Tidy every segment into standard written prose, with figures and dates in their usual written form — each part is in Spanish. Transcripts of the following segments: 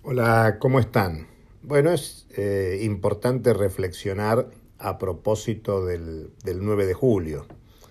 Hola, ¿cómo están? Bueno, es importante reflexionar a propósito del 9 de julio,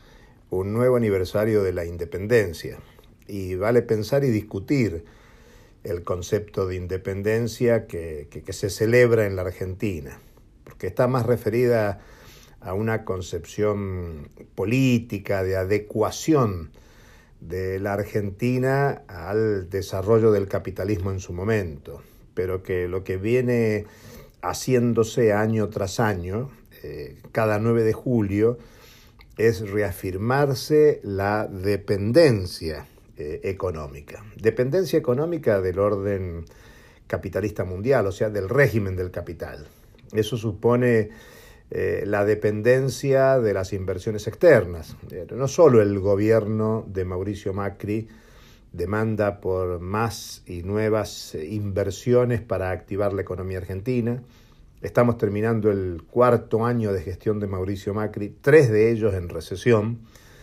un nuevo aniversario de la independencia. Y vale pensar y discutir el concepto de independencia que se celebra en la Argentina, porque está más referida a una concepción política de adecuación de la Argentina al desarrollo del capitalismo en su momento, pero que lo que viene haciéndose año tras año, cada 9 de julio, es reafirmarse la dependencia económica. Dependencia económica del orden capitalista mundial, o sea, del régimen del capital. Eso supone la dependencia de las inversiones externas. No solo el gobierno de Mauricio Macri demanda por más y nuevas inversiones para activar la economía argentina. Estamos terminando el cuarto año de gestión de Mauricio Macri, 3 de ellos en recesión,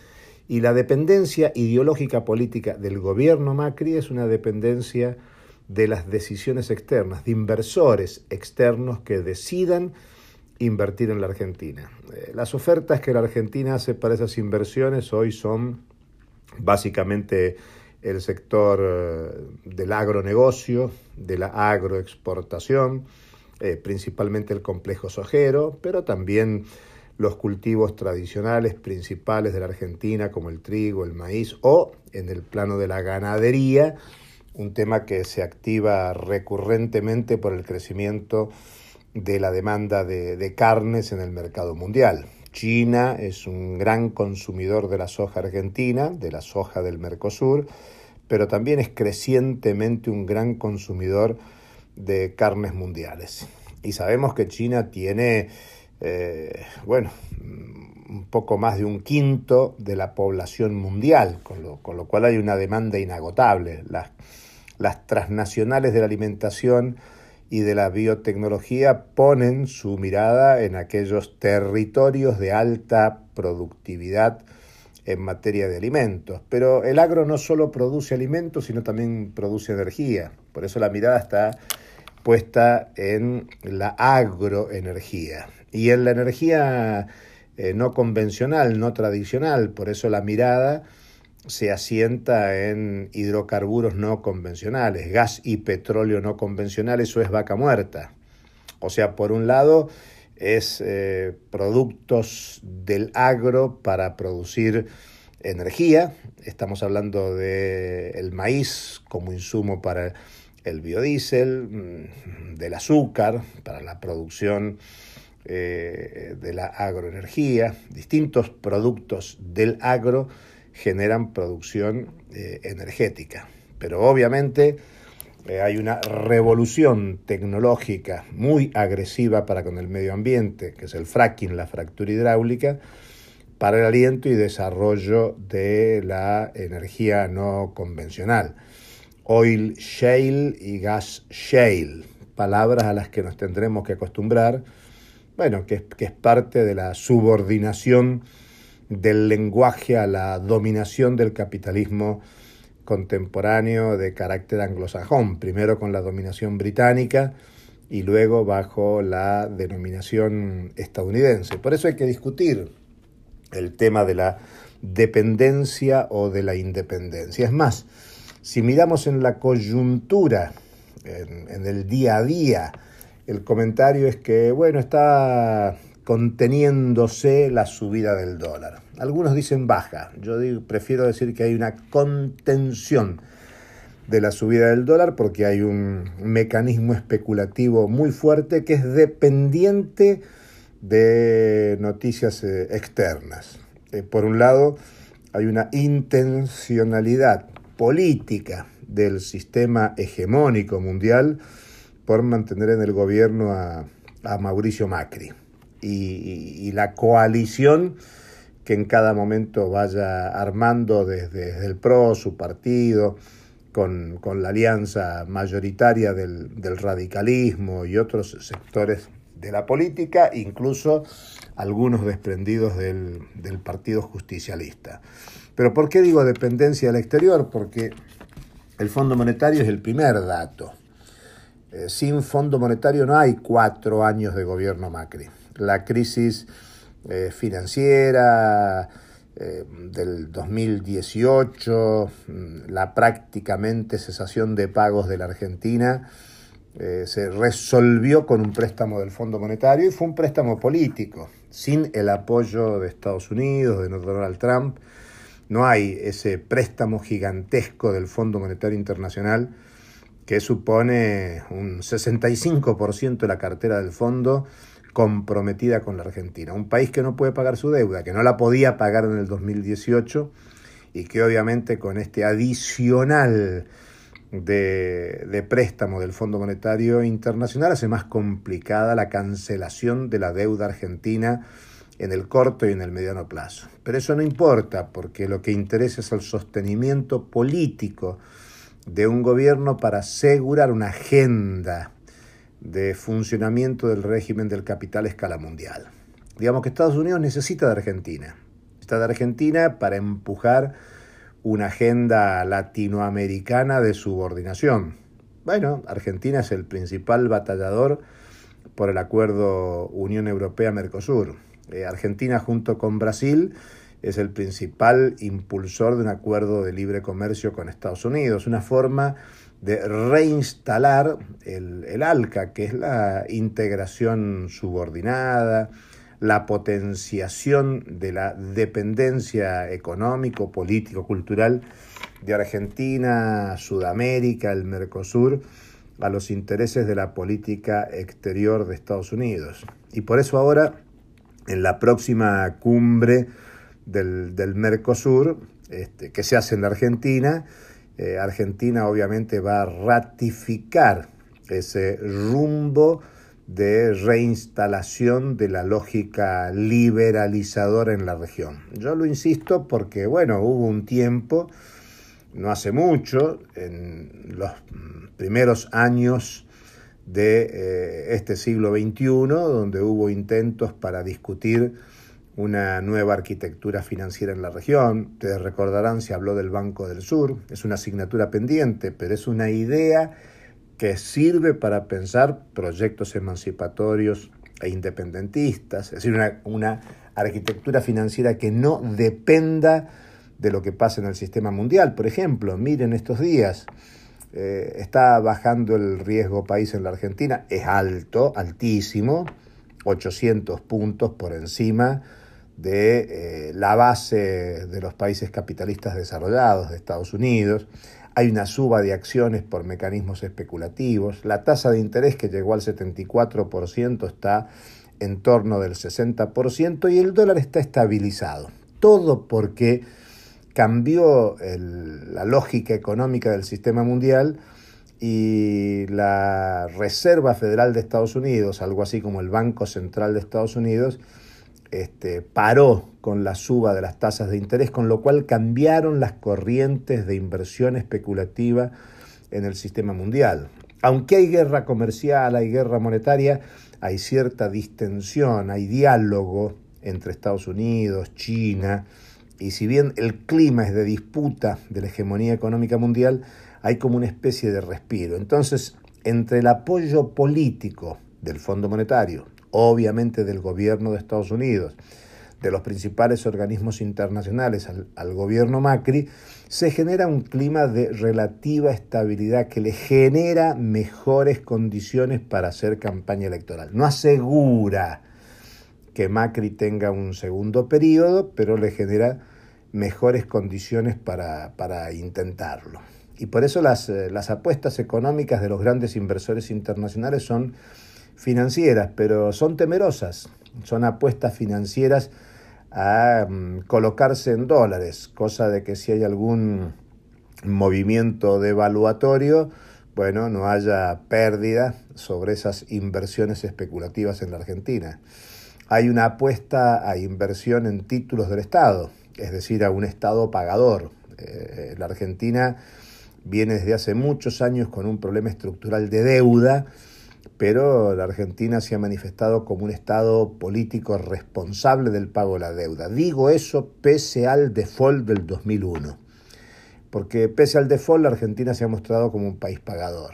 y la dependencia ideológica política del gobierno Macri es una dependencia de las decisiones externas, de inversores externos que decidan invertir en la Argentina. Las ofertas que la Argentina hace para esas inversiones hoy son básicamente el sector del agronegocio, de la agroexportación, principalmente el complejo sojero, pero también los cultivos tradicionales principales de la Argentina, como el trigo, el maíz, o en el plano de la ganadería, un tema que se activa recurrentemente por el crecimiento de la demanda de carnes en el mercado mundial. China es un gran consumidor de la soja argentina, de la soja del Mercosur, pero también es crecientemente un gran consumidor de carnes mundiales. Y sabemos que China tiene, un poco más de un quinto de la población mundial, con lo cual hay una demanda inagotable. Las transnacionales de la alimentación y de la biotecnología ponen su mirada en aquellos territorios de alta productividad en materia de alimentos. Pero el agro no solo produce alimentos, sino también produce energía. Por eso la mirada está puesta en la agroenergía y en la energía no convencional, no tradicional. Por eso la mirada se asienta en hidrocarburos no convencionales, gas y petróleo no convencional. Eso es vaca muerta. O sea, por un lado es productos del agro para producir energía. Estamos hablando del maíz como insumo para el biodiesel, del azúcar para la producción de la agroenergía. Distintos productos del agro generan producción energética. Pero obviamente hay una revolución tecnológica muy agresiva para con el medio ambiente, que es el fracking, la fractura hidráulica, para el aliento y desarrollo de la energía no convencional. Oil shale y gas shale, palabras a las que nos tendremos que acostumbrar, que es parte de la subordinación del lenguaje a la dominación del capitalismo contemporáneo de carácter anglosajón, primero con la dominación británica y luego bajo la denominación estadounidense. Por eso hay que discutir el tema de la dependencia o de la independencia. Es más, si miramos en la coyuntura, en el día a día, el comentario es que, está conteniéndose la subida del dólar. Algunos dicen baja, prefiero decir que hay una contención de la subida del dólar porque hay un mecanismo especulativo muy fuerte que es dependiente de noticias externas. Por un lado, hay una intencionalidad política del sistema hegemónico mundial por mantener en el gobierno a Mauricio Macri. Y la coalición que en cada momento vaya armando desde el PRO, su partido, con la alianza mayoritaria del radicalismo y otros sectores de la política, incluso algunos desprendidos del Partido Justicialista. Pero ¿por qué digo dependencia del exterior? Porque el Fondo Monetario es el primer dato. Sin Fondo Monetario no hay 4 años de gobierno Macri. La crisis financiera del 2018, la prácticamente cesación de pagos de la Argentina, se resolvió con un préstamo del Fondo Monetario y fue un préstamo político. Sin el apoyo de Estados Unidos, de Donald Trump, no hay ese préstamo gigantesco del Fondo Monetario Internacional que supone un 65% de la cartera del fondo comprometida con la Argentina. Un país que no puede pagar su deuda, que no la podía pagar en el 2018 y que obviamente con este adicional de préstamo del Fondo Monetario Internacional hace más complicada la cancelación de la deuda argentina en el corto y en el mediano plazo. Pero eso no importa, porque lo que interesa es el sostenimiento político de un gobierno para asegurar una agenda de funcionamiento del régimen del capital a escala mundial. Digamos que Estados Unidos necesita de Argentina. Está de Argentina para empujar una agenda latinoamericana de subordinación. Bueno, Argentina es el principal batallador por el acuerdo Unión Europea-Mercosur. Argentina, junto con Brasil, es el principal impulsor de un acuerdo de libre comercio con Estados Unidos, una forma de reinstalar el ALCA, que es la integración subordinada, la potenciación de la dependencia económico, político, cultural de Argentina, Sudamérica, el Mercosur, a los intereses de la política exterior de Estados Unidos. Y por eso ahora, en la próxima cumbre del Mercosur, que se hace en la Argentina, Argentina obviamente va a ratificar ese rumbo de reinstalación de la lógica liberalizadora en la región. Yo lo insisto porque, bueno, hubo un tiempo, no hace mucho, en los primeros años de este siglo XXI, donde hubo intentos para discutir una nueva arquitectura financiera en la región. Ustedes recordarán, se habló del Banco del Sur, es una asignatura pendiente, pero es una idea que sirve para pensar proyectos emancipatorios e independentistas, es decir, una arquitectura financiera que no dependa de lo que pasa en el sistema mundial. Por ejemplo, miren estos días, está bajando el riesgo país en la Argentina, es alto, altísimo, 800 puntos por encima de la base de los países capitalistas desarrollados, de Estados Unidos. Hay una suba de acciones por mecanismos especulativos. La tasa de interés, que llegó al 74%, está en torno del 60% y el dólar está estabilizado. Todo porque cambió la lógica económica del sistema mundial y la Reserva Federal de Estados Unidos, algo así como el Banco Central de Estados Unidos, paró con la suba de las tasas de interés, con lo cual cambiaron las corrientes de inversión especulativa en el sistema mundial. Aunque hay guerra comercial, hay guerra monetaria, hay cierta distensión, hay diálogo entre Estados Unidos, China, y si bien el clima es de disputa de la hegemonía económica mundial, hay como una especie de respiro. Entonces, entre el apoyo político del Fondo Monetario, obviamente del gobierno de Estados Unidos, de los principales organismos internacionales al gobierno Macri, se genera un clima de relativa estabilidad que le genera mejores condiciones para hacer campaña electoral. No asegura que Macri tenga un segundo periodo, pero le genera mejores condiciones para intentarlo. Y por eso las apuestas económicas de los grandes inversores internacionales son financieras, pero son temerosas. Son apuestas financieras a colocarse en dólares, cosa de que si hay algún movimiento devaluatorio, bueno, no haya pérdida sobre esas inversiones especulativas en la Argentina. Hay una apuesta a inversión en títulos del Estado, es decir, a un Estado pagador. La Argentina viene desde hace muchos años con un problema estructural de deuda, pero la Argentina se ha manifestado como un Estado político responsable del pago de la deuda. Digo eso pese al default del 2001, porque pese al default la Argentina se ha mostrado como un país pagador.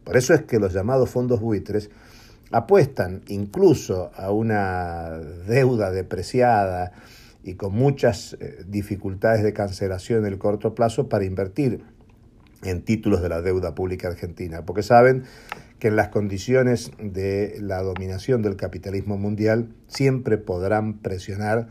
Por eso es que los llamados fondos buitres apuestan incluso a una deuda depreciada y con muchas dificultades de cancelación en el corto plazo para invertir en títulos de la deuda pública argentina, porque saben que en las condiciones de la dominación del capitalismo mundial siempre podrán presionar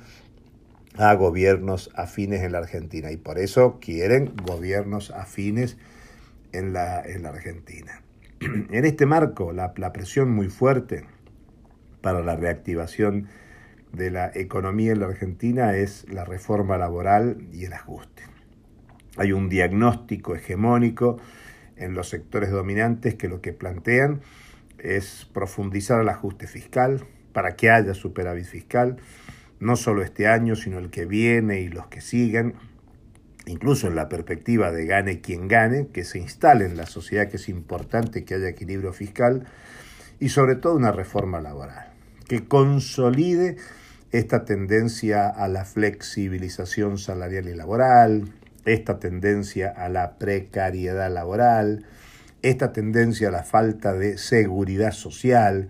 a gobiernos afines en la Argentina, y por eso quieren gobiernos afines en la Argentina. En este marco, la presión muy fuerte para la reactivación de la economía en la Argentina es la reforma laboral y el ajuste. Hay un diagnóstico hegemónico en los sectores dominantes que lo que plantean es profundizar el ajuste fiscal para que haya superávit fiscal, no solo este año, sino el que viene y los que siguen, incluso en la perspectiva de gane quien gane, que se instale en la sociedad, que es importante que haya equilibrio fiscal, y sobre todo una reforma laboral, que consolide esta tendencia a la flexibilización salarial y laboral, esta tendencia a la precariedad laboral, esta tendencia a la falta de seguridad social,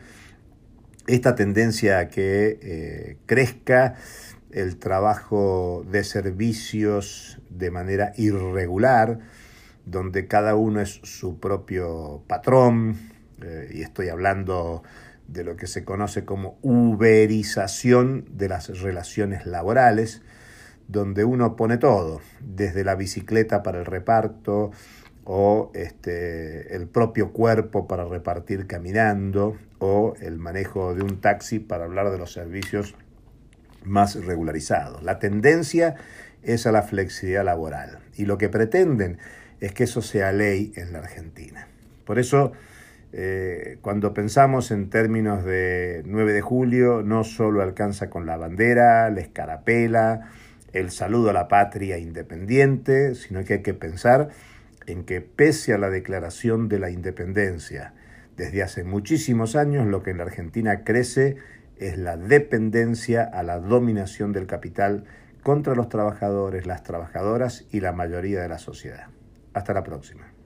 esta tendencia a que crezca el trabajo de servicios de manera irregular, donde cada uno es su propio patrón, y estoy hablando de lo que se conoce como uberización de las relaciones laborales, donde uno pone todo, desde la bicicleta para el reparto o el propio cuerpo para repartir caminando o el manejo de un taxi para hablar de los servicios más regularizados. La tendencia es a la flexibilidad laboral y lo que pretenden es que eso sea ley en la Argentina. Por eso, cuando pensamos en términos de 9 de julio, no solo alcanza con la bandera, la escarapela, el saludo a la patria independiente, sino que hay que pensar en que pese a la declaración de la independencia, desde hace muchísimos años lo que en la Argentina crece es la dependencia a la dominación del capital contra los trabajadores, las trabajadoras y la mayoría de la sociedad. Hasta la próxima.